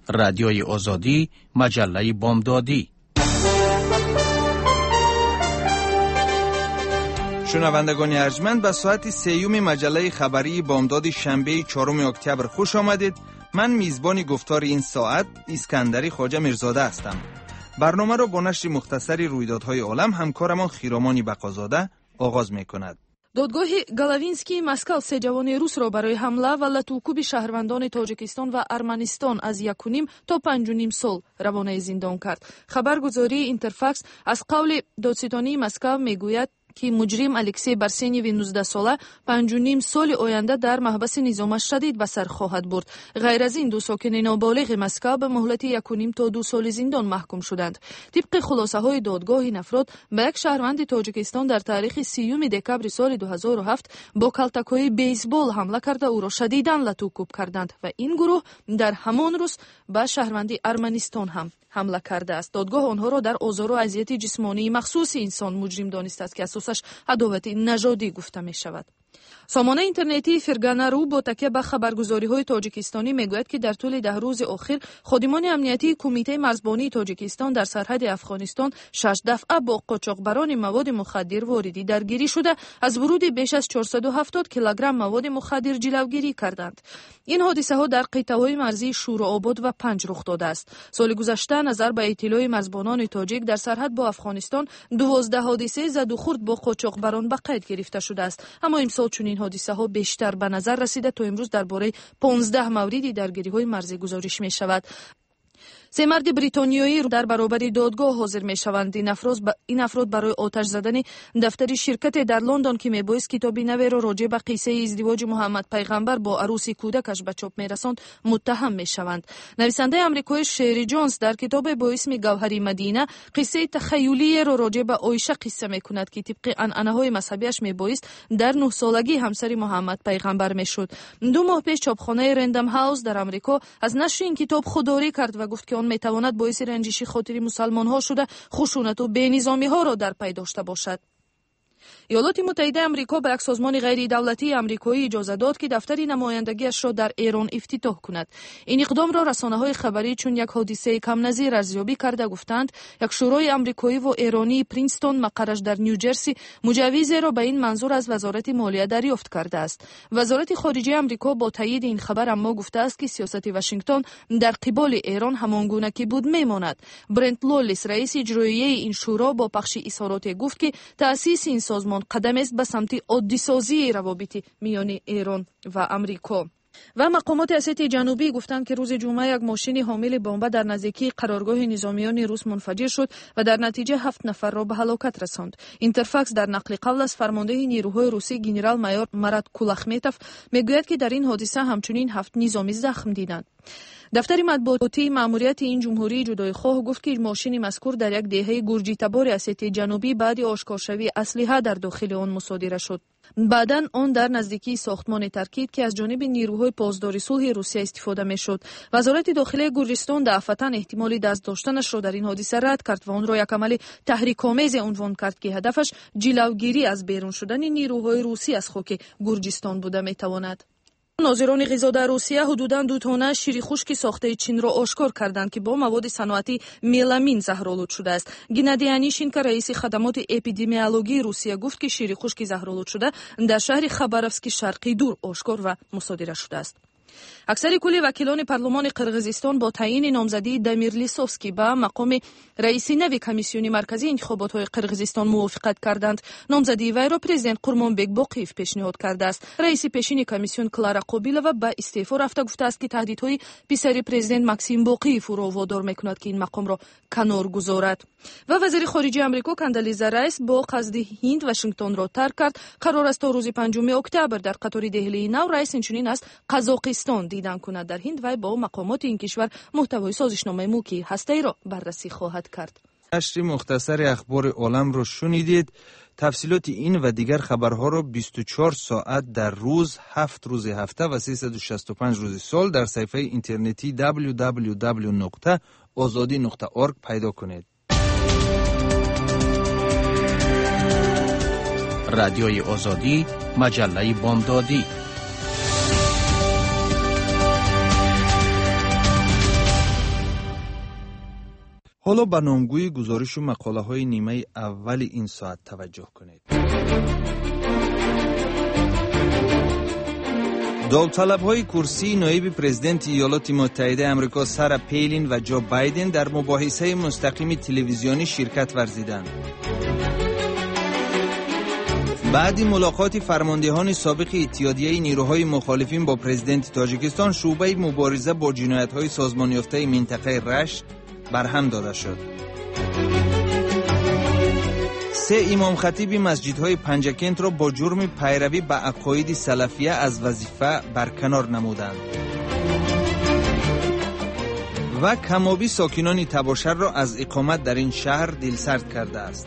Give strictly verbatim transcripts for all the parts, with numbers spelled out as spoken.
رادیوی آزادی، مجله بامدادی. شنوندگان ارجمند، به ساعت سیوم مجله خبری بامداد شنبه چهارم اکتبر خوش آمدید. من میزبان گفتار این ساعت اسکندری خواجه میرزاده هستم. برنامه را با نشر مختصری رویدادهای عالم همکارمان خیرامان بقازاده آغاز میکند. دادگاه گالاوینسکی مسکو سه جوان روسро برای حمله و لطوکوب شهروندان تاجیکستان و ارمنستان از یک و نیم تا پنج و نیم سال روانه زندان کرد. خبرگزاری اینترفاکس از قول دادستانی مسکو میگوید که مجرم الکسی برسنیو نوزده ساله پنج و نیم سال آینده در محبس نظام شدید به سر خواهد برد. غیر از این دو ساکن نابالغ مسکو به مهلت یک و نیم تا دو سال زندان محکوم شدند. طبق خلاصه های دادگاه، این افراد به یک شهروند تاجیکستان در تاریخ سیوم دکبر سال دو هزار و هفت با کلتک‌های بیسبال حمله کرده او را شدیداً لطوکوب کردند و این گروه در همان روز به شهروند ارمنستان هم حمله کرده است. دادگاه آنها را در آزار و اذیت جسمانی مخصوص انسان مجرم دانسته است که اساسش عداوت نژادی گفته می شود. سامانه اینترنتی فرگانه رو با تکیه به خبرگزاری‌های تاجیکستانی میگوید که در طول ده روز اخیر خادمان امنیتی کمیته مرزبانی تاجیکستان در سرحد افغانستان شش دفعه با قاچاقبران مواد مخدر واردی درگیری شده از ورود بیش از چهارصد و هفتاد کیلوگرم مواد مخدر جلوگیری کردند. این حادثه ها در قطعه‌های مرزی شورآباد و پنج رخ داده است. سال گذشته نظر به اطلاع مرزبانان تاجیک در سرحد با افغانستان دوازده حادثه زد و خورد با قاچاقبران به قید گرفته شده است. اما امسال چون این حادثه ها بیشتر به نظر رسیده تا امروز درباره پانزده موردی درگیری های مرزی گزارش می شود. سه مرد بریتانیایی در برابر دادگاه حاضر می شوند. این افراد ب... این افراد برای آتش زدن دفتر شرکت در لندن که میبایست کتابی نوی را راجع به قصه ازدواج محمد پیغمبر با عروس کودکش به چاپ میرساند متهم می شوند. نویسنده آمریکایی شری جونز در کتاب با اسم گوهری مدینه قصه تخیلی را راجع به عایشه قصه می کند که طبق عنعنه‌های مذهبیش میبایست در نه سالگی همسر محمد پیغمبر میشد. دو ماه پیش چاپخانه رندم هاوس در آمریکا از نشر این کتاب خودداری کرد و گفت که آن میتواند باعث رنجش خاطر مسلمان ها شده خشونت و بینظامی ها را در پی داشته باشد. ایالات متحده آمریکا به یک سازمان غیر دولتی آمریکایی اجازه داد که دفتر نمایندگیش را در ایران افتتاح کند. این اقدام را رسانه‌های خبری چون یک حادثه کم نظیر ارزیابی کرده گفتند یک شورای آمریکایی و ایرانی پرینستون مقرش در نیوجرسی مجوزی را به این منظور از وزارت مالیه دریافت کرده است. وزارت خارجه آمریکا با تایید این خبر اما گفته است که سیاست واشنگتن در قبال ایران همانگونه که بود میماند. برنت لولیس رئیس اجرایی این شورا با پخش اظهارات گفت که تأسیس این سازمان قدم است به سمت عادی‌سازی روابط میان ایران و آمریکا. و مقامات اسیای جنوبی گفتند که روز جمعه یک ماشین حامل بمب در نزدیکی قرارگاه نظامیان روس منفجر شد و در نتیجه هفت نفر را به هلاکت رساند. اینترفاکس در نقل قول از فرمانده نیروهای روسی گنرال مایور مراد کولخمتوف میگوید که در این حادثه همچنین هفت نظامی زخم دیدند. دفتر مطبوعاتی ماموریت این جمهوری جدایخواه گفت که ماشین مذکور در یک دهه گرجی تبار اسیای جنوبی بعد آشکارشوی اسلحه در داخل آن مصادره شد. بعداً آن در نزدیکی ساختمان ترکید که از جانب نیروهای پاسداری صلح روسیه استفاده میشد. وزارت داخلی گرجستان دفعتاً احتمال دست داشتنش را در این حادثه رد کرد و آن را یک عمل تحریک‌آمیز عنوان کرد که هدفش جلوگیری از بیرون شدن نیروهای روسی از خاک گرجستان بوده میتواند. ناظران غذا در روسیه حدوداً دو تن شیر خشک ساخته چین را آشکار کردند که با مواد صنعتی ملامین زهرآلود شده است. گنادی انیشینکو رئیس خدمات اپیدمیولوژی روسیه گفت که شیر خشک زهرآلود شده در شهر خباروسک شرقی دور آشکار و مصادره شده است. اکثر کل وکیلان پارلمان قرغیزستان با تعیین نامزدی دامیر لیسوفسکی به مقام رئیس نوی کمیسیون مرکزی انتخابات قرغیزستان موافقت کردند. نامزدی وی را پرزیدنت قورمانبک باقیف پیشنهاد کرده است. رئیس پیشین کمیسیون کلارا قوبیلووا به استعفا رفته گفته است که تهدیدهای پسر پرزیدنت ماکسیم باقیف را وادار میکند که این مقام را کنار گذارد. و وزیر خارجه آمریکا کاندالیزا رایس با قصد هند واشنگتن را ترک کرد. قرار است تا روز پنجم اکتبر در قطار دهلی نو رئیس اینچنین است قزاقستان دیدن کند در هند و با مقامات این کشور محتوای سازشنامه ملکی هسته‌ای را بررسی خواهد کرد. نشر مختصر اخبار عالم را شنیدید. تفصیلات این و دیگر خبرها را بیست و چهار ساعت در روز، هفت روز هفته و سیصد و شصت و پنج روز سال در صفحه اینترنتی دبلیو دبلیو دبلیو نقطه آزادی نقطه اورگ پیدا کنید. رادیوی آزادی، مجله بامدادی. حالا به نامگوی گزارش و مقاله های نیمه اول این ساعت توجه کنید. داوطلب‌های کرسی نایب پرزیدنت ایالات متحده آمریکا سارا پیلین و جو بایدن در مباحثه مستقیم تلویزیونی شرکت ورزیدند. بعد ملاقات فرماندهان سابق اتحادیه نیروهای مخالفین با پرزیدنت تاجیکستان، شعبه مبارزه با جنایت‌های سازمان یافته منطقه رشت برهم داده شد. سه امام خطیب مسجدهای پنجکنت را با جرم پیروی به عقاید سلفیه از وظیفه برکنار نمودند. و کمابی ساکنان تباشر را از اقامت در این شهر دلسرد کرده است.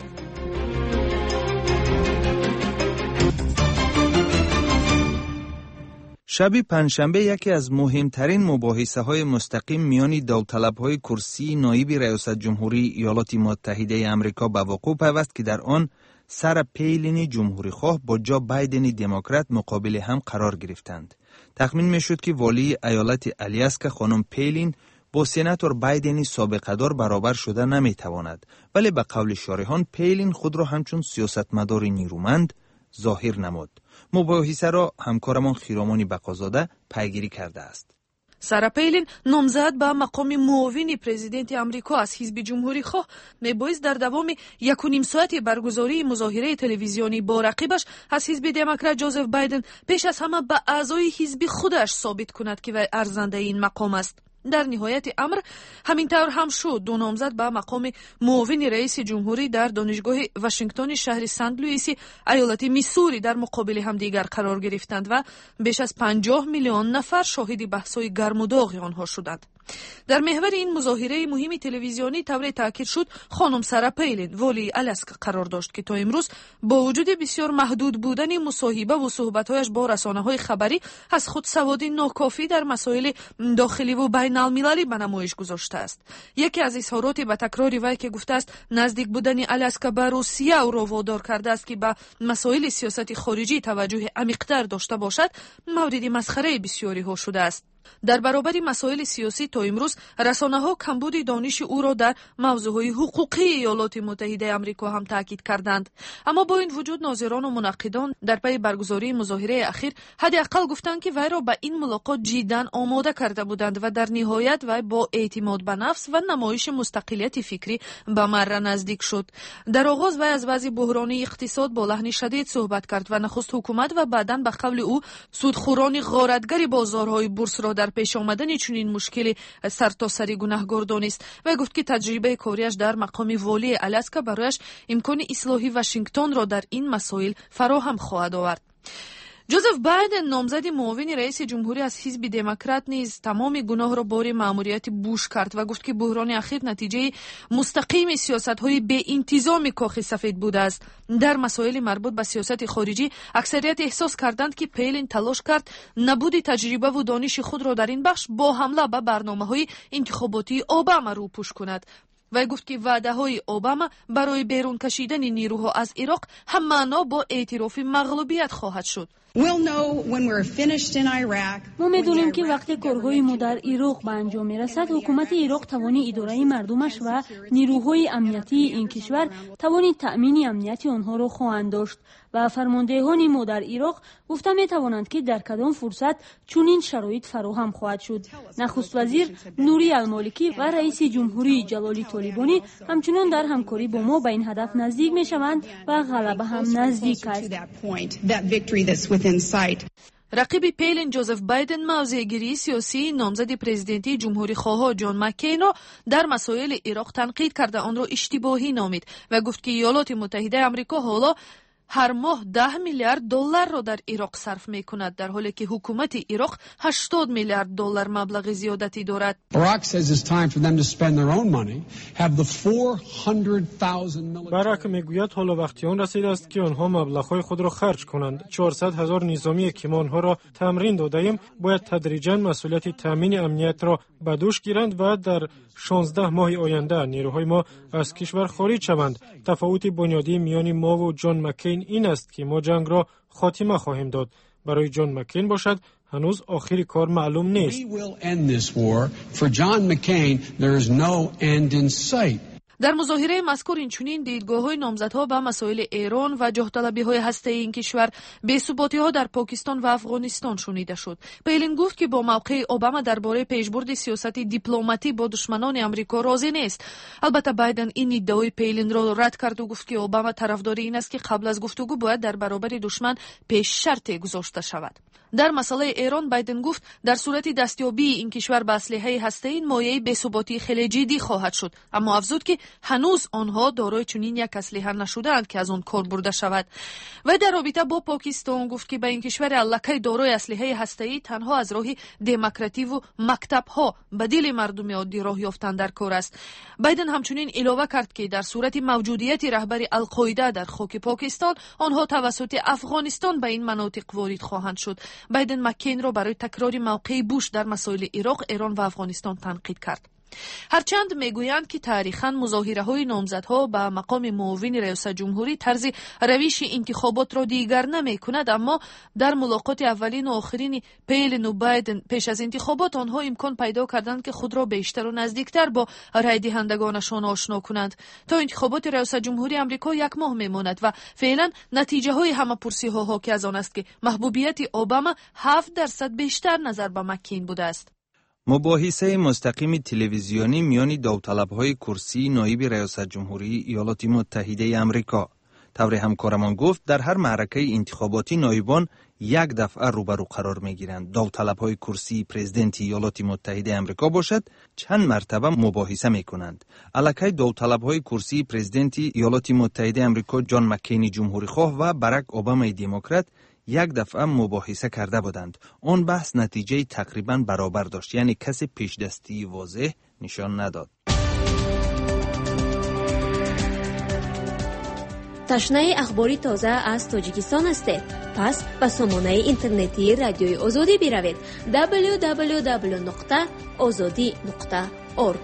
شب پنجشنبه یکی از مهمترین مباحثه های مستقیم میان داوطلب‌های کرسی نایب ریاست جمهوری ایالات متحده آمریکا به وقوع پیوست که در آن سارا پیلین جمهوری خواه با جو بایدن دموکرات مقابل هم قرار گرفتند. تخمین میشد که والی ایالت الیاسکا خانم پیلین با سناتور بایدن سابقه دار برابر شده نمیتواند، ولی به قول شارحان پیلین خود را همچون سیاستمدار نیرومند ظاهر نمود. مباحثه را همکارمان خیرامان بقازاده پیگیری کرده است. سارا پیلین نامزد به مقام معاون پرزیدنت آمریکا از حزب جمهوری خواه میبایست در دوام یک و نیم ساعت برگزاری مظاهره تلویزیونی با رقیبش از حزب دموکرات جوزف بایدن پیش از همه به اعضای حزب خودش ثابت کند که وی ارزنده این مقام است. در نهایت امر همینطور هم شد. دو نامزد به مقام معاون رئیس جمهوری در دانشگاه واشنگتن شهر سنت لوئیس ایالت میسوری در مقابل هم دیگر قرار گرفتند و بیش از پنجاه میلیون نفر شاهد بحث‌های گرم و داغ آنها شدند. در محور این مظاهره مهم تلویزیونی طور تاکید شد خانم سارا پیلین والی الاسکا قرار داشت که تا امروز با وجود بسیار محدود بودن مصاحبه و صحبت‌هایش با رسانه‌های خبری از خود سوادی ناکافی در مسائل داخلی و بین المللی به نمایش گذاشته است. یکی از اظهارات با تکرار وی که گفته است نزدیک بودن الاسکا به روسیه او را وادار کرده است که به مسائل سیاست خارجی توجه عمیق‌تر داشته باشد مورد مسخره بسیاری ها شده است. در برابر مسائل سیاسی تا امروز رسانه‌ها کمبود دانش او را در موضوعهای حقوقی ایالات متحده آمریکا هم تاکید کردند. اما با این وجود ناظران و منقدان در پی برگزاری مظاهره اخیر حداقل گفتند که وی را به این ملاقات جداً آماده کرده بودند و در نهایت وی با اعتماد به نفس و نمایش مستقلیت فکری به مره نزدیک شد. در آغاز وی از وضع بحرانی اقتصاد با لحن شدید صحبت کرد و نخست حکومت و بعداً به قول او سودخوران غارتگر بازارهای بورس را در پیش آمدن چنین مشکلی سرتاسری گناهکار دانست و گفت که تجربه کاریش در مقام والی الاسکا برایش امکان اصلاح واشنگتن را در این مسائل فراهم خواهد آورد. جوزف بایدن نامزد معاون رئیس جمهوری از حزب دموکرات نیز تمام گناه را بار مأموریت بوش کرد و گفت که بحران اخیر نتیجه مستقیم سیاست‌های بی انتظام کاخ سفید بوده است. در مسائل مربوط به سیاست خارجی اکثریت احساس کردند که پیلین تلاش کرد نبود تجربه و دانش خود را در این بخش با حمله به برنامه‌های انتخاباتی اوباما روپوش کند. و گفت که وعده های اوباما برای بیرون کشیدن نیروها از عراق هم معنا با اعتراف مغلوبیت خواهد شد. ما می‌دونیم که وقتی کارهای ما در عراق به انجام می‌رسد حکومت عراق توانی اداره مردمش و نیروهای امنیتی این کشور توانی تأمین امنیت آنها را خواهند داشت و فرماندهان ما در عراق گفته می‌توانند که در کدام فرصت چنین شرایط فراهم خواهد شد. نخست وزیر نوری المالکی و رئیس جمهوری جلالی طالبانی همچنان در همکاری با ما به این هدف نزدیک می‌شوند و غلبه هم نزدیک است. رقیب پیلین جوزف بایدن موضع‌گیری سیاسی نامزد پرزیدنتی جمهوری خواه جان مکین را در مسائل عراق تنقید کرده آن را اشتباهی نامید و گفت که ایالات متحده آمریکا حالا هر ماه ده میلیارد دلار را در عراق صرف می کند در حالی که حکومت عراق هشتاد میلیارد دلار مبلغ زیادتی دارد. باراک میگوید حالا وقتی آن رسیده است که آنها مبلغ‌های خود را خرج کنند. چهارصد هزار نظامی که ما آنها را تمرین دادیم باید تدریجاً مسئولیت تامین امنیت را به دوش گیرند و در شانزده ماه آینده نیروهای ما از کشور خارج شوند. تفاوت بنیادی میان ما و جان مکین این است که ما جنگ را خاتمه خواهیم داد. برای جان مکین باشد هنوز آخر کار معلوم نیست. در مظاهره مذکور اینچنین دیدگاه‌های نامزدها به مسائل ایران و جاه‌طلبی‌های هسته‌ای این کشور، بی‌ثباتی‌ها در پاکستان و افغانستان شنیده شد. پیلین گفت که با موقع اوباما درباره پیشبرد سیاست دیپلماتی با دشمنان آمریکا راضی نیست. البته بایدن این ادعای پیلین را رد کرد و گفت که اوباما طرفدار این است که قبل از گفتگو باید در برابر دشمن پیش شرط گذاشته شود. در مسئله ایران بایدن گفت در صورت دستیابی این کشور به اسلحه هسته‌ای مایه بی‌ثباتی خیلی جدی خواهد شد، اما افزود که هنوز آنها دارای چنین یک اسلحه نشده‌اند که از آن کار برده شود. و در رابطه با پاکستان گفت که به این کشور الکی دارای اسلحه هسته‌ای تنها از راه دموکراسی و مکتب‌ها به دل مردم عادی راه یافتن در کار است. بایدن همچنین اضافه کرد که در صورت موجودیت رهبر القاعده در خاک پاکستان، آنها توسط افغانستان به این مناطق وارد خواهند شد. بایدن مکین را برای تکرار موقع بوش در مسائل عراق، ایران و افغانستان تنقید کرد. هرچند میگویند که تاریخاً مظاهره‌های نامزدها به مقام معاون رئیس جمهوری طرز روش انتخابات را دیگر نمی‌کند، اما در ملاقات اولین و آخرین پیلین و بایدن پیش از انتخابات آنها امکان پیدا کردند که خود را بیشتر و نزدیکتر با رای دهندگانشان آشنا کنند. تا انتخابات رئیس جمهوری آمریکا یک ماه میماند و فعلا نتیجه های همه پرسی‌ها حاکی از آن است که محبوبیت اوباما هفت درصد بیشتر نظر به مکین بوده است. مباحثه مستقیم تلویزیونی میان داوطلب‌های کرسی نایب ریاست جمهوری ایالات متحده آمریکا. طور همکارمان گفت در هر معرکه انتخاباتی نایبان یک دفعه روبرو قرار میگیرند. داوطلب‌های کرسی پرزیدنت ایالات متحده آمریکا باشد چند مرتبه مباحثه میکنند. الکی داوطلب‌های کرسی پرزیدنت ایالات متحده آمریکا جان مکین جمهوری خواه و باراک اوباما دموکرات یک دفعه مباحثه کرده بودند. آن بحث نتیجه تقریبا برابر داشت، یعنی کسی پیش دستی واضح نشان نداد. تشنه اخباری تازه از تاجیکستان است. پس به سامانه اینترنتی رادیوی آزادی بروید دبلیو دبلیو دبلیو نقطه آزادی نقطه اورگ.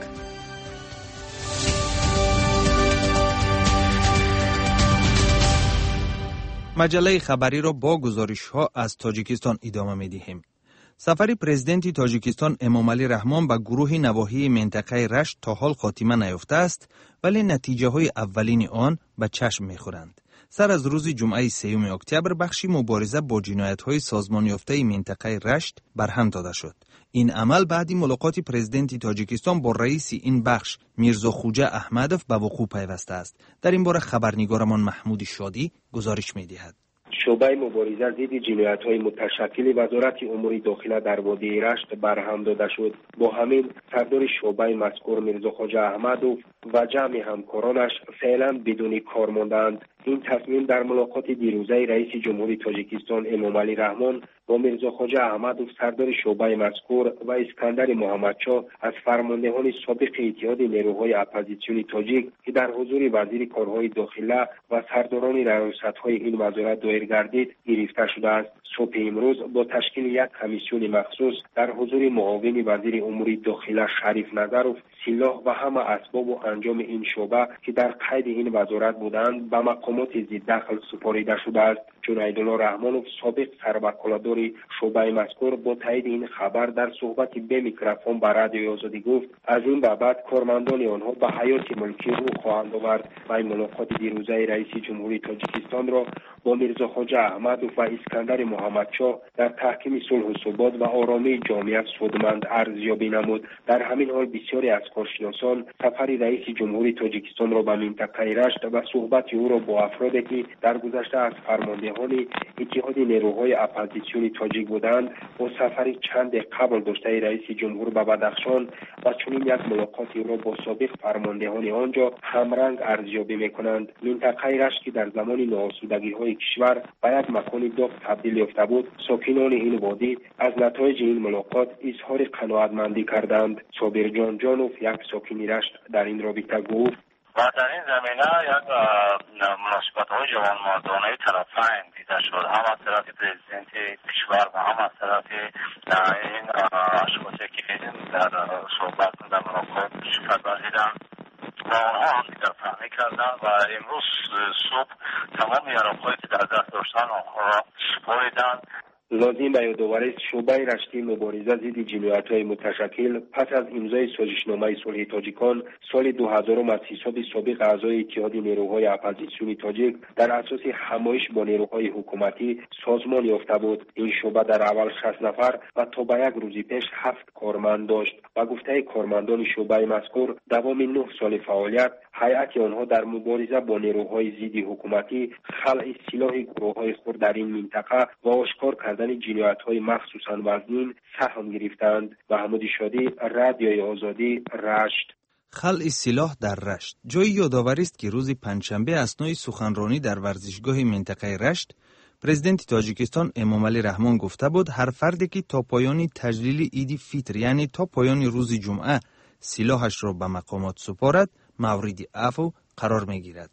مجله خبری را با گزارش‌ها از تاجیکستان ادامه می‌دهیم. سفر پرزیدنت تاجیکستان امامعلی رحمان به گروه نواحی منطقه رشت تا حال خاتمه نیافته است، ولی نتیجه‌های اولین آن به چشم می‌خورند. سر از روز جمعه سیوم اکتبر بخشی مبارزه با جنایت‌های سازمان یافته منطقه رشت برهم داده شد. این عمل بعدی ملاقات پرزیدنت تاجیکستان با رئیس این بخش میرزا خوجه احمدوف به وقوع پیوسته است. در این باره خبرنگارمان محمود شادی گزارش می‌دهد. شعبه مبارزه ضد جنایت‌های متشکل وزارت امور داخله در وادی رشت برهم داده شد. با همین سردار شعبه مذکور میرزا خوجه احمدوف و جمع همکارانش فعلا بدون کار ماندند. این تصمیم در ملاقات دیروزه رئیس جمهوری تاجیکستان امامعلی رحمان با میرزا خوجه احمدوف سردار شعبه مذکور و اسکندر محمدشاه از فرماندهان سابق اتحاد نیروهای اپوزیسیون تاجیک که در حضور وزیر کارهای داخله و سرداران ریاست‌های این وزارت دایر گردید گرفته شده است. صبح امروز با تشکیل یک کمیسیون مخصوص در حضور معاون وزیر امور داخله شریف نظروف سلاح و همه اسباب و انجام این شعبه که در قید این وزارت بودند به مقامات ضد دخل سپاریده شده است. جنیدالله رحمانوف سابق سروکاله‌دار شعبه مذکور با تایید این خبر در صحبت به میکروفون به رادیوی آزادی گفت از این به بعد کارمندان آنها به حیات ملکی رو خواهند آورد. و این ملاقات دیروزه رئیس جمهوری تاجیکستان را با میرزا خوجه احمدوف و اسکندر محمدشاه در تحکیم صلح و ثبات و آرامی جامعه سودمند ارزیابی نمود. در همین حال بسیاری از کارشناسان سفر رئیس جمهوری تاجیکستان را به منطقه رشت و صحبت او را با افرادی که در گذشته از فرماندهان اتحاد نیروهای اپوزیسیون تاجیک بودند با سفری چند قبل داشته رئیس جمهور به بدخشان و چنین یک ملاقات او را با سابق فرماندهان آنجا همرنگ ارزیابی میکنند. منطقه رشت که در زمان ناآسودگی‌های کشور به یک مکان داغ تبدیل یافته بود، ساکنان این وادی از نتایج این ملاقات اظهار قناعتمندی کردند. صابر جان جانوف یک ساکن رشت در این رابطه گفت و در این زمینه یک مناسبت‌های جوانمردانه طرفین دیده شد، هم از طرف پرزیدنت کشور و هم از طرف این اشخاصی که در صحبت در ملاقات شرکت پذیرند و آنها هم دیگر فهمی کردند و امروز صبح تمام یارانهایی که در دست داشتن آنها را سپاریدند. لازم به یادآوری است شعبه رشتی مبارزه ضد جنایت‌های متشکل پس از امضای سازشنامه صلح تاجیکان سال دو هزار از حساب سابق اعضای اتحاد نیروهای اپوزیسیونی تاجیک در اساس همایش با نیروهای حکومتی سازمان یافته بود. این شعبه در اول شصت نفر و تا به یک روزی پیش هفت کارمند داشت و گفته کارمندان شعبه مذکور دوام نه سال فعالیت هیئت آنها در مبارزه با نیروهای ضد حکومتی خلع سلاح گروه‌های خود در این منطقه و آشکار کردن جنایت‌های مخصوصاً وزنین سهم گرفتند. محمود شادی، رادیوی آزادی، رشت. خلع سلاح در رشت جای یادآوری است که روز پنجشنبه اثنای سخنرانی در ورزشگاه منطقه رشت پرزیدنت تاجیکستان امامعلی رحمان گفته بود هر فردی که تا پایان تجلیل عید فیتر یعنی تا پایان روز جمعه سلاحش را به مقامات سپارد مورد عفو قرار می‌گیرد.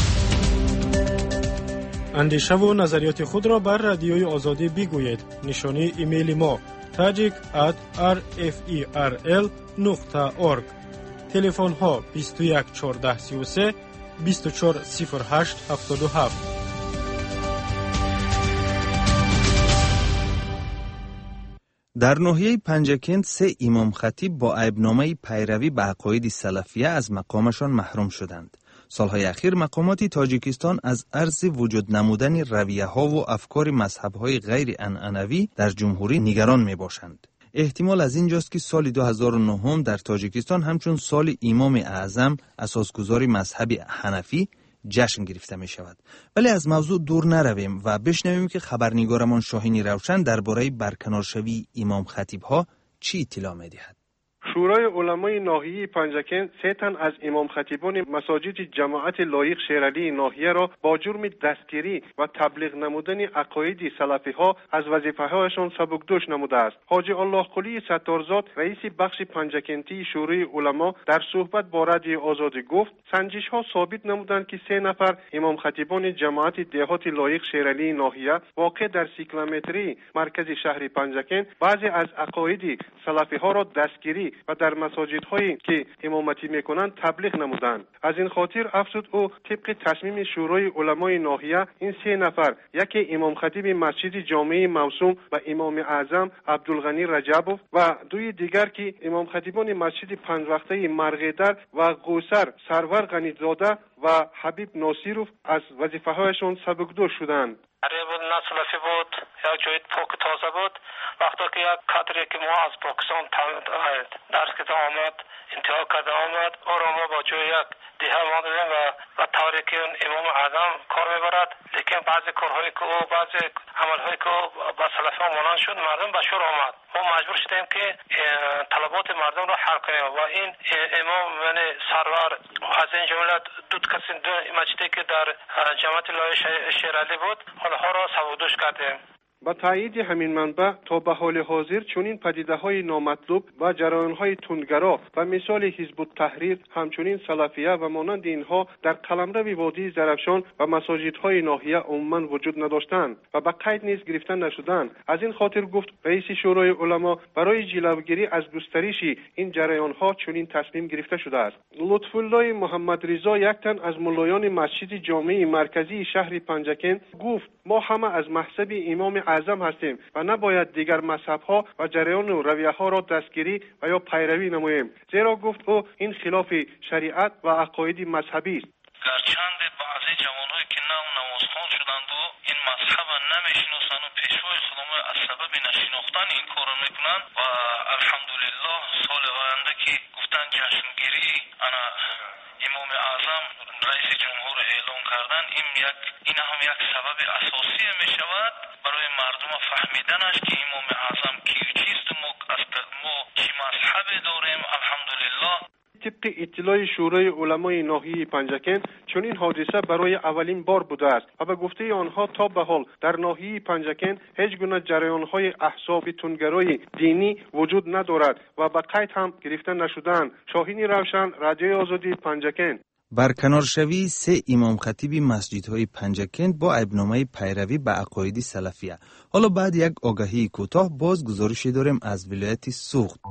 اندیشه و نظریات خود را بر رادیوی آزادی بگویید. نشانی ایمیل ما tajik at rferl نقطه org. تلفن ها بیست و یک چهارده سی و سه بیست و چهار صفر هشت هفتاد و هفت. در ناحیه پنجکند سه امام خطیب با عیبنامه پیروی به عقاید سلفیه از مقامشان محروم شدند. سالهای اخیر مقامات تاجیکستان از عرض وجود نمودن رویه ها و افکار مذهب های غیر عنعنوی در جمهوری نگران می باشند. احتمال از اینجاست که سال دو هزار و نه در تاجیکستان همچون سال امام اعظم اساسگذار مذهب حنفی جشن گرفته می شود. ولی از موضوع دور نرویم و بشنویم که خبرنگارمان شاهین روشن درباره برکنارشوی امام خطیب ها چی اطلاع می دهد. شورای علمای ناحیه پنجکند سه تن از امام خطیبان مساجد جماعت لایق شیرعلی ناحیه را با جرم دستگیری و تبلیغ نمودن عقاید سلفی ها از وظیفه‌هایشان سبکدوش نموده است. حاجی الله قلی ستارزاد رئیس بخش پنجکندی شورای علما در صحبت با رادیو آزادی گفت سنجش ها ثابت نمودند که سه نفر امام خطیبان جماعت دهات لایق شیرعلی ناحیه واقع در سی کیلومتری مرکز شهر پنجکند بعضی از عقاید سلفی ها را دستگیری و در مساجدهایی که امامتی میکنند تبلیغ نمودند. از این خاطر افزود او طبق تصمیم شورای علمای ناحیه این سه نفر یکی امام خطیب مسجد جامع موسوم و امام اعظم عبدالغنی رجبوف و دوی دیگر که امام خطیبان مسجد پنج وقته مرغدر و قوسر سرور غنیزاده و حبیب ناصیروف از وظیفه‌هایشان سبکدوش شدند. عرب بود نه سلفی بود یا جوید پاک تازه بود وقتی که یک کادری که ما از پاکستان درس که آمد انتها کرده آمد او را ما با جای یک دیه ما دادیم و و تاریکی امام اعظم کار میبرد لیکن بعضی کارهایی که او بعضی عملهایی که او با سلفی مانند شد مردم به شور آمد ما مجبور شدیم که طلبات مردم را حل کنیم و این امام یعنی سرور از این جمله دو کسی دو مسجدی که در جماعت لایق شیرعلی بود حالها را سبکدوش کردیم. با تایید همین منبع تا به حال حاضر چنین پدیده‌های نامطلوب و جریان‌های تندگرا و مثال حزب التحریر همچنین سلفیه و مانند اینها در قلمرو وادی زرفشان و مساجدهای ناحیه عموما وجود نداشتند و به قید نیز گرفته نشدند. از این خاطر گفت رئیس شورای علما برای جلوگیری از گسترش این جریان‌ها چنین تصمیم گرفته شده است. لطف الله محمد رضا یک تن از ملایان مسجد جامع مرکزی شهر پنجکند گفت ما همه از مذهب امام اعظم هستیم و نباید دیگر مذهب‌ها و جریان و رویه‌ها را دستگیری و یا پیروی نماییم، زیرا گفت او این خلاف شریعت و عقاید مذهبی است. گرچند بعضی جوان‌هایی که نو نمازخوان شدند و این مذهب نمی‌شناسند و پیشوای خودم از سبب نشناختن این کار میکنند و الحمدلله سال آینده که گفتن جشنگیری انا امام اعظم رئیس جمهور اعلام کردن این یک این هم یک سبب اساسی می شود برای مردم فهمیدنش که امام اعظم کی چیست و ما ما چی مذهبی داریم. الحمدلله طبق اطلاع شورای علمای ناحیه پنجکند چنین حادثه برای اولین بار بوده است و به گفته آنها تا به حال در ناحیه پنجکند هیچ گونه جریان‌های احزاب تندگرای دینی وجود ندارد و به قید هم گرفته نشدند. شاهین روشن، رادیوی آزادی، پنجکند. برکنارشوی سه امام خطیب مسجدهای پنجکند با عیبنامه پیروی به عقاید سلفیه. حالا بعد یک آگهی کوتاه باز گزارشی داریم از ولایت سوخت.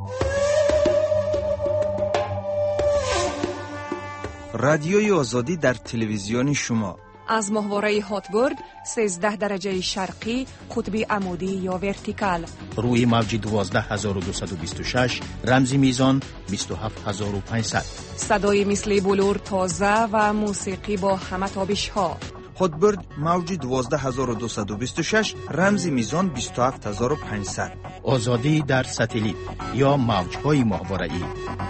رادیوی آزادی در تلویزیون شما از ماهواره هاتبورد سیزده درجه شرقی قطب عمودی یا ورتیکال. روی موج دوازده هزار و دویست و بیست و شش رمزی میزان بیست و هفت هزار و پانصد. صدای مثل بلور تازه و موسیقی با همه تابش ها. هاتبورد موج دوازده هزار و دویست و بیست و شش رمزی میزان بیست و هفت هزار و پانصد. آزادی در ستلیت یا موجهای ماهواره‌ای.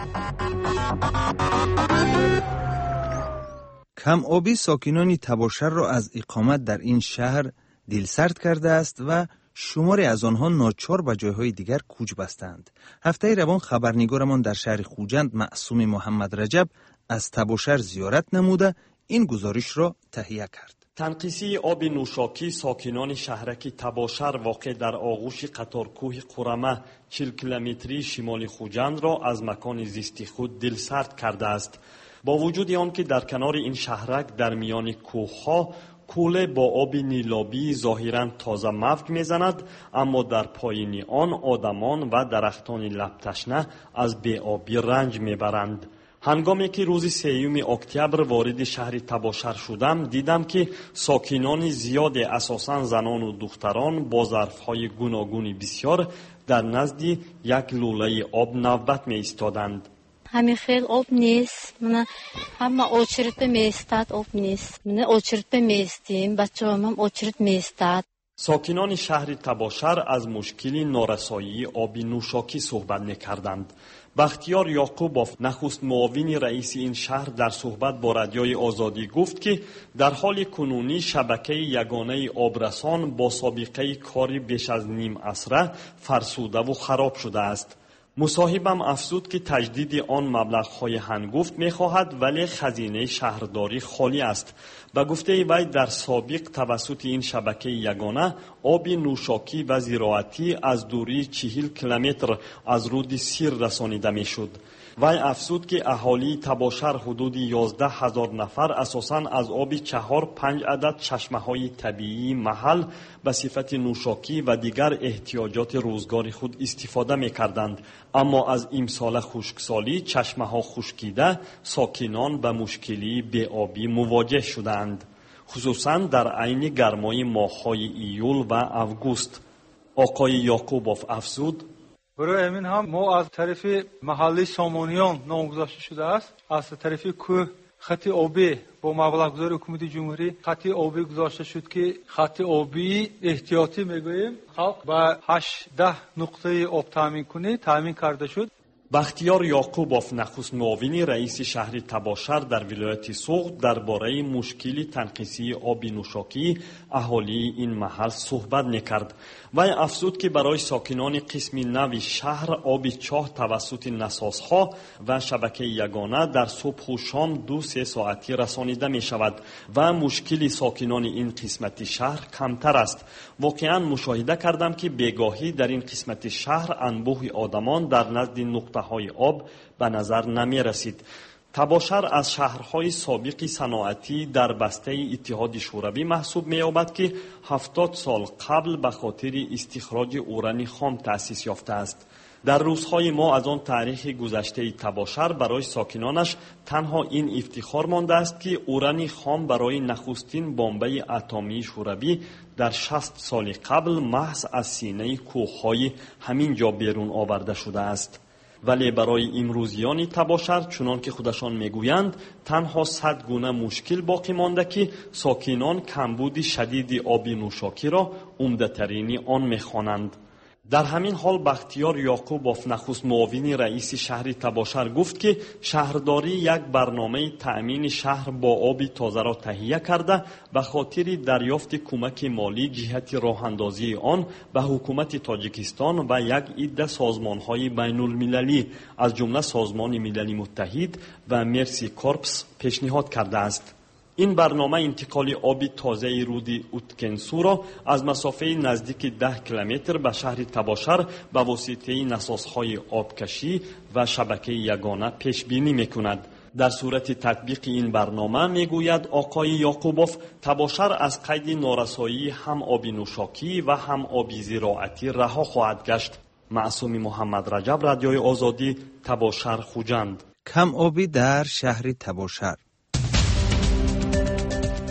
کم آبی ساکنان تباشر را از اقامت در این شهر دلسرد کرده است و شماری از آنها ناچار به جایهای دیگر کوچ بستند. هفته روان خبرنگارمان در شهر خوجند معصوم محمد رجب از تباشر زیارت نموده این گزارش را تهیه کرد. تنقیصی آب نوشاکی ساکنان شهرک تباشر واقع در آغوش قطارکوه قرمه چهل کیلومتری شمال خوجند را از مکان زیستی خود دلسرد کرده است. با وجود آن که در کنار این شهرک در میان کوه‌ها کوله با آب نیلابی ظاهراً تازه موج میزند، اما در پایین آن آدمان و درختان لب تشنه از بی‌آبی رنج میبرند. هنگامی که روز سیوم اکتبر وارد شهر تباشر شدم دیدم که ساکنان زیاد اساساً زنان و دختران با ظرفهای گوناگون بسیار در نزد یک لوله آب نوبت می ایستادند. همین خیلی آب نیست، من همه очередь میستاد آب نیست، من очередь میستیم، بچه هم очередь میستاد. ساکنان شهر تباشر از مشکل نارسایی آب نوشاکی صحبت میکردند. بختیار یعقوبوف نخست معاون رئیس این شهر در صحبت با رادیوی آزادی گفت که در حال کنونی شبکه یگانه آبرسان با سابقه کاری بیش از نیم عصره فرسوده و خراب شده است. مصاحبم افزود که تجدید آن مبلغ‌های هنگفت می‌خواهد ولی خزینه شهرداری خالی است. به گفته وی در سابق توسط این شبکه یگانه آب نوشاکی و زراعتی از دوری چهل کیلومتر از رود سیر رسانیده می‌شد. وی افزود که اهالی تباشر حدود یازده هزار نفر اساساً از آب چهار پنج عدد چشمه‌های طبیعی محل به صفت نوشاکی و دیگر احتیاجات روزگار خود استفاده می‌کردند، اما از امسال خشکسالی چشمه‌ها خشکیده ساکنان به مشکلی بی‌آبی مواجه شدند، خصوصاً در عین گرمای ماه‌های ایول و اوگوست. آقای یعقوبوف افزود برای همین هم ما از طرف محلی سامانیان نام گذاشته شده است. از طرف کوه خط آبی با مبلغ گذاری حکومت جمهوری خط آبی گذاشته شد که خط آبی احتیاطی میگوییم خلق با هشت ده نقطه آب تامین کنه تامین کرده شد. بختیار یعقوبوف نخست معاون رئیس شهر تباشر در ولایت سوغد درباره مشکل تنقیصی آب نوشاکی اهالی این محل صحبت می‌کرد. وی افزود که برای ساکنان قسم نو شهر آب چاه توسط نسازها و شبکه یگانه در صبح و شام دو سه ساعتی رسانیده می شود و مشکل ساکنان این قسمت شهر کمتر است. واقعا مشاهده کردم که بگاهی در این قسمت شهر انبوه آدمان در نزد نقطه های آب به نظر نمی رسید. تباشر از شهرهای سابق صناعتی در بسته اتحاد شوروی محسوب می‌یابد که هفتاد سال قبل به خاطر استخراج اوران خام تأسیس یافته است. در روزهای ما از آن تاریخ گذشته تباشر برای ساکنانش تنها این افتخار مانده است که اوران خام برای نخستین بمب اتمی شوروی در شصت سال قبل محض از سینه کوههای همین جا بیرون آورده شده است. ولی برای امروزیان تباشر چنان که خودشان میگویند تنها صد گونه مشکل باقی مانده که ساکنان کمبود شدید آب نوشاکی را عمده ترین آن میخوانند. در همین حال بختیار یعقوبوف نخست معاون رئیس شهر تباشر گفت که شهرداری یک برنامه تأمین شهر با آب تازه را تهیه کرده به خاطر دریافت کمک مالی جهت راه اندازی آن به حکومت تاجیکستان و یک عده سازمان‌های بین المللی از جمله سازمان ملل متحد و مرسی کورپس پیشنهاد کرده است. این برنامه انتقال آب تازه رود اوتکنسو را از مسافه نزدیک ده کیلومتر به شهر تباشر به واسطه نسازهای آبکشی و شبکه یگانه پیش بینی میکند. در صورت تطبیق این برنامه میگوید آقای یعقوبوف تباشر از قید نارسایی هم آب نوشاکی و هم آب زراعتی رها خواهد گشت. معصوم محمد رجب، رادیوی آزادی، تباشر، خوجند. کم آبی در شهر تباشر.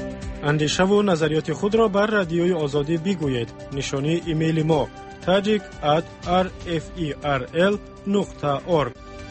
اندیشه و نظریات خود را بر رادیوی آزادی بگویید. نشانی ایمیل ما tajik at r f e r l نقطه org.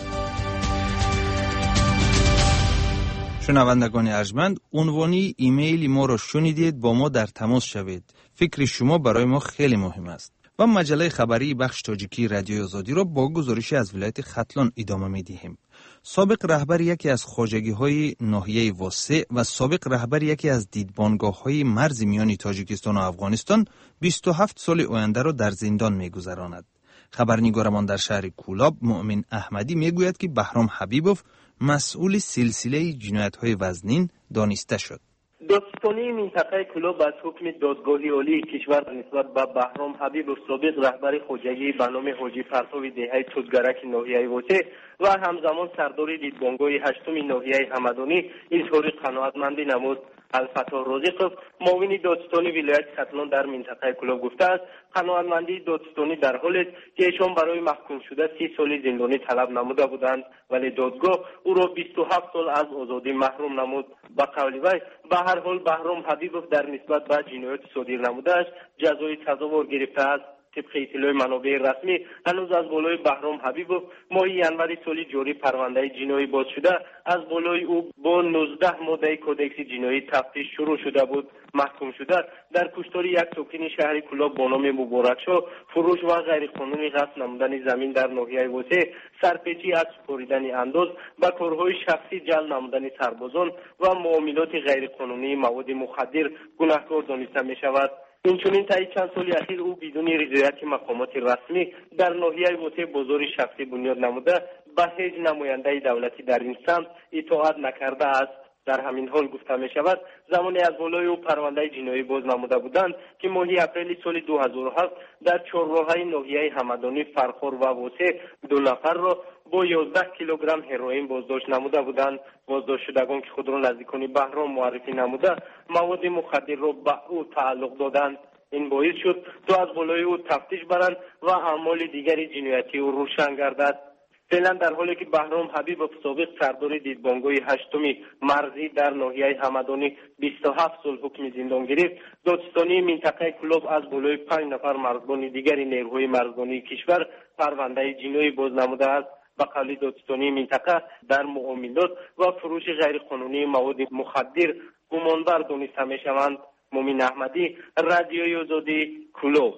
شنوندگان ارجمند، عنوانی ایمیل ما را شنیدید، با ما در تماس شوید. فکر شما برای ما خیلی مهم است. و مجله خبری بخش تاجیکی رادیوی آزادی را با گزارشی از ولایت ختلان ادامه می‌دهیم. سابق رهبر یکی از خواجگی‌های ناحیه واسه و سابق رهبر یکی از دیدبانگاه‌های مرز میان تاجیکستان و افغانستان بیست و هفت سال آینده را در زندان می‌گذراند. خبرنگارمان در شهر کولاب مؤمن احمدی میگوید که بهرام حبیبوف مسئول سلسله جنایت‌های وزنین دانسته شد. دادستانی منطقه کولاب از حکم دادگاه عالی کشور نسبت به بهرام حبیبوف سابق رهبر خواجگی به نام حاجی پرتو دهه تودگرک ناحیه واسه و همزمان سردار دیدبانگاه هشتم ناحیه همدانی اظهار قناعتمندی نمود. الفتاح رازقوف معاون دادستانی ولایت ختلان در منطقه کولاب گفته است قناعتمندی دادستانی در حالی است که ایشان برای محکوم شده سی سال زندانی طلب نموده بودند، ولی دادگاه او را بیست و هفت سال از آزادی محروم نمود. با قول وی به هر حال بهرام حبیبوف در نسبت به جنایات صادر نموده‌اش جزای سزاوار گرفته است. طبق اطلاع منابع رسمی هنوز از بالای بهرام حبیبوف ماه ینور سال جاری پرونده جنایی باز شده، از بالای او با نوزده ماده کدکس جنایی تفتیش شروع شده بود. محکوم شده در کشتار یک ساکن شهر کولاب با نام مبارکشاه، فروش و غیرقانونی غصب نمودن زمین در ناحیه واسه، سرپیچی از سپاریدن انداز با کارهای شخصی، جلب نمودن سربازان و معاملات غیرقانونی مواد مخدر گناهکار دانسته می شود. اینچنین طی چند سال اخیر او بدون رضایت مقامات رسمی در ناحیه واسه بازار شخصی بنیاد نموده به هیچ نماینده دولتی در این سمت اطاعت نکرده است. در همین حال گفته می شود زمانی از بالای او پرونده جنایی باز نموده بودند که ماهی اپریل سال دو هزار و هفت در چهارراهه ناحیه همدانی فرخور و واسه دو نفر را با یازده کیلوگرم هروئین بازداشت نموده بودند. بازداشت شدگان که خود را نزدیکان بهرام معرفی نموده مواد مخدر را به او تعلق دادند. این باعث شد تا از بالای او تفتیش برند و اعمال دیگری جنایتی او روشن گردد. فعلا در حالی که بهرام حبیبوف سابق سردار دیدبانگاه هشتمی مرزی در ناحیه همدانی بیست و هفت سال حکم زندان گرفت، دادستانی منطقه کولاب از بالای پنج نفر مرزبان دیگری نیروهای مرزبانی کشور پرونده جنایی باز نموده است. به قول دادستانی منطقه در معاملات و فروش غیرقانونی مواد مخدر گمانبر دانسته می‌شوند. مؤمن احمدی، رادیوی آزادی، کولاب.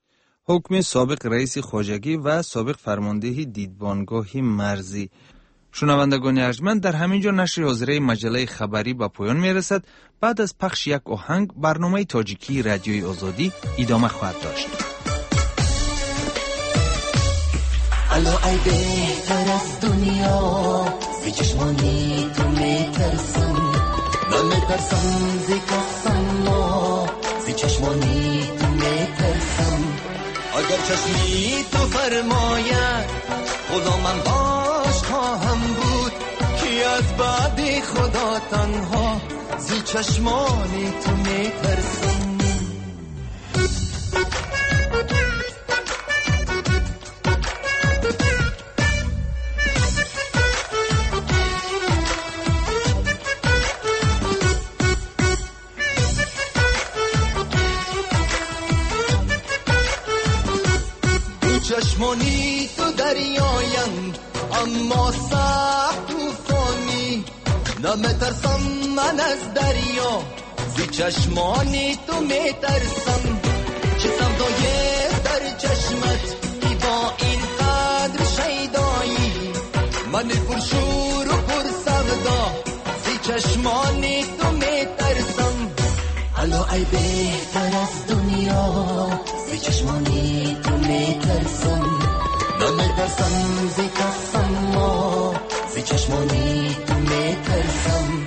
حکم سابق رئیس خواجگی و سابق فرمانده دیدبانگاه مرزی. شنوندگان ارجمند، در همینجا نشر حاضره مجله خبری به پایان میرسد. بعد از پخش یک آهنگ برنامه تاجیکی رادیوی آزادی ادامه خواهد داشت. الو ای بهتر از دنیا زی چشمانی تو میترسم، نمیترسم زی کسم ما زی چشمانی تو میترسم. اگر چشمی تو فرماید خدا من باش خواهم بود که از بعد خدا تنها زی چشمانی تو میترسم. چشمانی تو دریایم اما سخت توفانی، نمیترسم من از دریا زی چشمانی تو میترسم. چه سودای در چشمت ای با این قدر شیدایی، من پرشور و پر سودا زی چشمانی تو میترسم. الو ای بهتر از دنیا زی چشمانی تو میترسم، نمیترسم زی کسم ما زی چشمانی تو میترسم.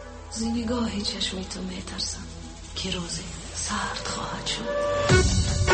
چشمی تو میترسم که روزی سرد خواهد شد.